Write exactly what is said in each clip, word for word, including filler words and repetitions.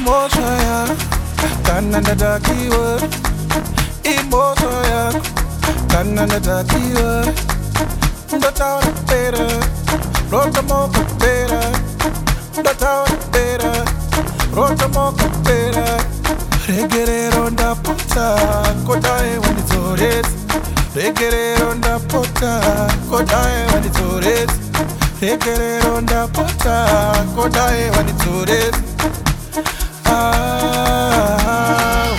Emotion kananda kiwa Emotion kananda kiwa Ndota pera Rota moka pera Ndota pera Rota moka pera Regere ronda pota Kodae wanitores Regere ronda pota Kodae wanitores Regere ronda pota Kodae wanitores Ah,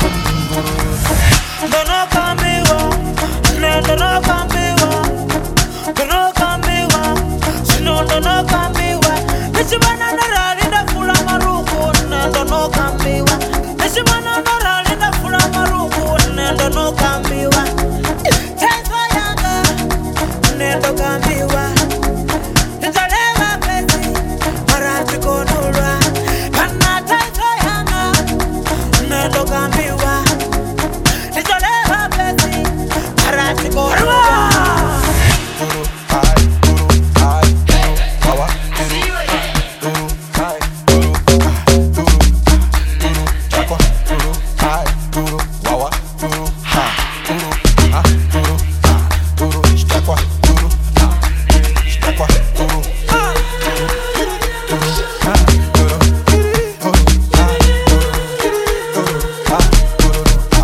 Dono kambiwa, ne dono kambiwa, dono kambiwa, sino dono kambiwa. Nishimana na rali na fula maruku, ne dono kambiwa. Nishimana na rali na fula maruku, ne dono kambiwa. Taifa yanga, ne dono kambiwa. Nitalewa pesi, marati konulwa. Kana taifa yanga, ne dono kambiwa. Nitalewa pesi, marati konulwa. Duro, ay, duro, ay, duro, wawa, duro, duro, ay, duro, ah, duro, duro, chakwa, duro, ay, duro, wawa, duro, ha, duro, ah, duro, ah, duro, chakwa, duro, ah, chakwa, duro, ah, duro, duro, ah, duro, duro, ah, duro, duro, ah, duro,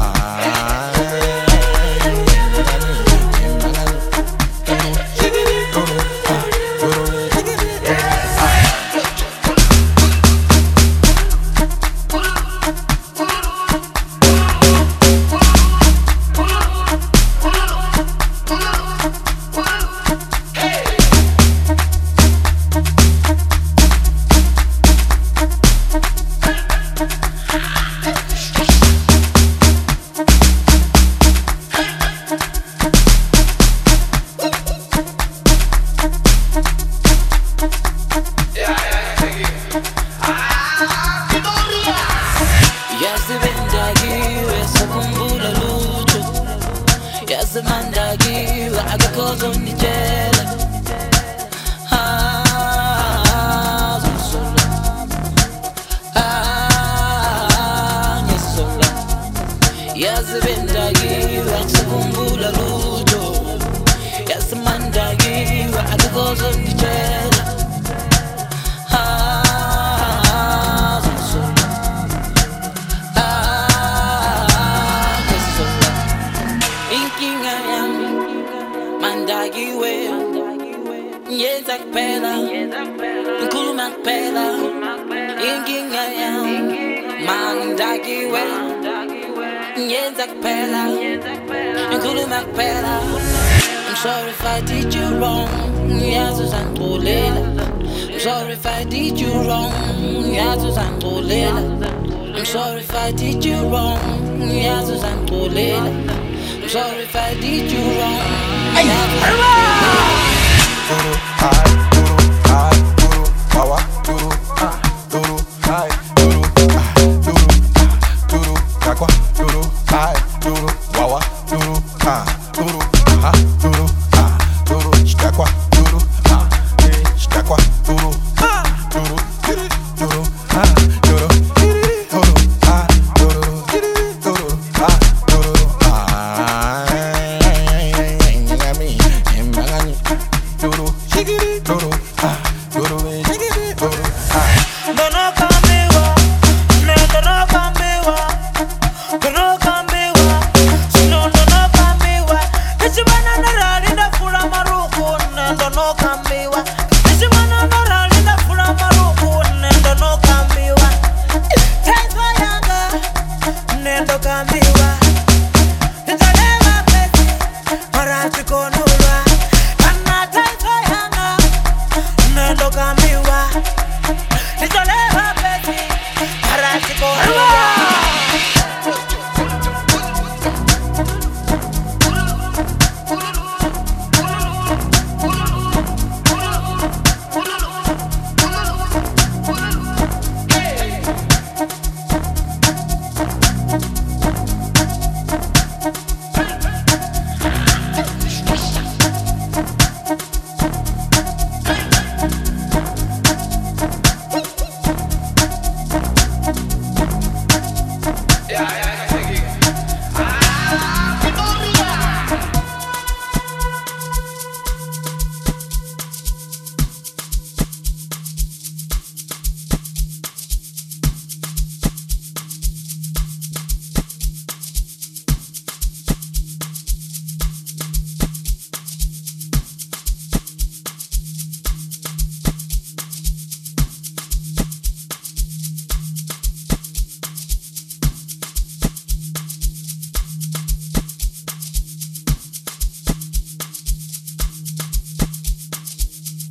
Yazimandagiwe akakozo nijele Ah, zosola Ah, nyesola Yazimandagiwe akakumbula lujo Yazimandagiwe akakozo nijele Ah, zosola Ah, nyesola Inkinga yami mandagiwe Yenza kuphela Ngikhuluma kuphela Inkinga yami mandagiwe Yenza kuphela Ngikhuluma kuphela I'm sorry if I did you wrong Yazi uzangixolela I'm sorry if I did you wrong Yazi uzangixolela I'm sorry if I did you wrong Yazi uzangixolela I'm sorry if I did you wrong. duro, ay, duro, ay, duro, wawa, duro, ah, duro, ay, duro, ah, duro, ah, duro, chakwa, duro, ay, duro, wawa, duro, ah, duro, ah, duro, ah, duro, chakwa, duro, ah, chakwa, duro, ah, duro, duro, ah, duro, duro, ah, duro, duro, ah, duro, ah, yummy, yummy, duro, shigiri, duro, ah, duro, shigiri, duro, ah. Dono kambiwa, ne dono kambiwa, dono kambiwa, sino dono kambiwa. Nishimana na rali na fula maruku, ne dono kambiwa. Nishimana na rali na fula maruku, ne dono kambiwa. Taifa yanga, ne dono kambiwa. Nitalewa pesi, marati kono.